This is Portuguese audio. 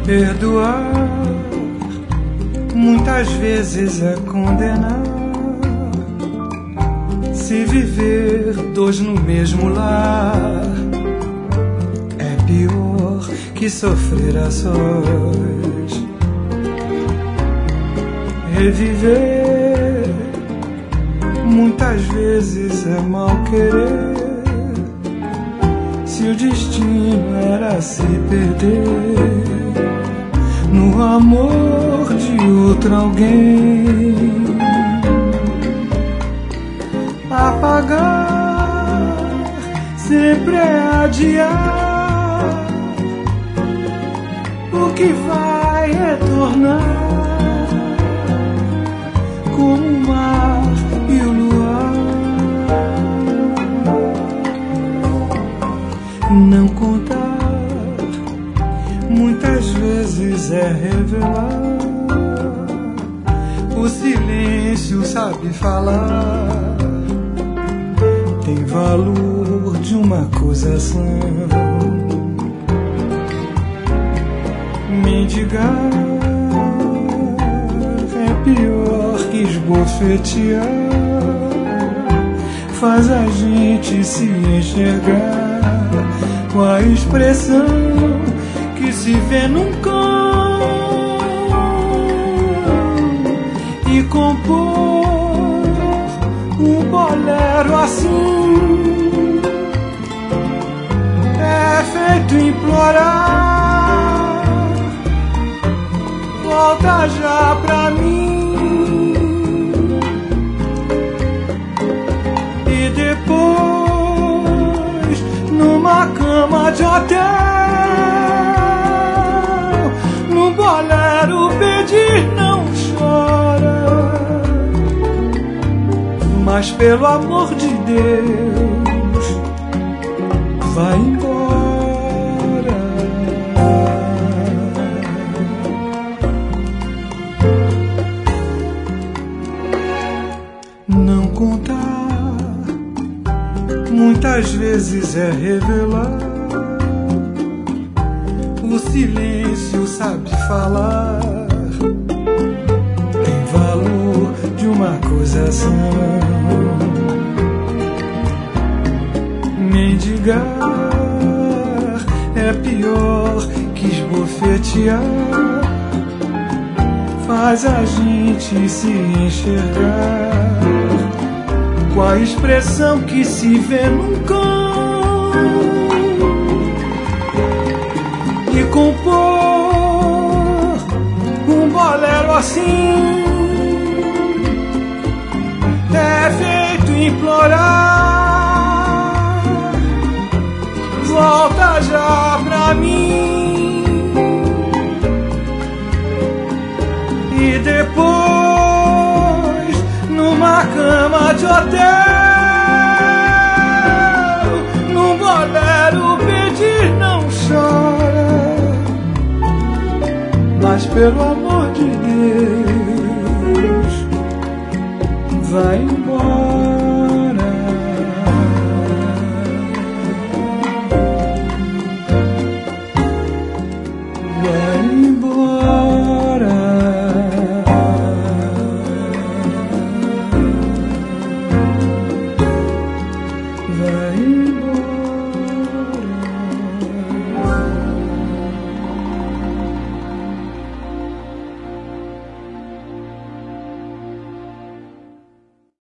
Perdoar muitas vezes é condenar. Se viver dois no mesmo lar é pior que sofrer a sós. Reviver muitas vezes é mal querer. Se o destino era se perder no amor de outro alguém, apagar sempre é adiar o que vai retornar, como o mar e o luar. Não contar muitas vezes é revelar. O silêncio sabe falar, tem valor de uma acusação. Mendigar é pior que esbofetear, faz a gente se enxergar com a expressão que se vê num cão e compor um bolero assim é feito implorar, volta já pra mim. E depois numa cama de hotel, num bolero pedir não chora, mas pelo amor de Deus vai embora. Não contar muitas vezes é revelar. O silêncio sabe falar, tem valor de uma acusação. Mendigar é pior que esbofetear, faz a gente se enxergar com a expressão que se vê num cão e compor um bolero assim é feito implorar, volta já pra mim. E depois numa cama de hotel, num bolero pedir não chora, mas pelo amor de Deus vai embora. Vai embora. Vai embora.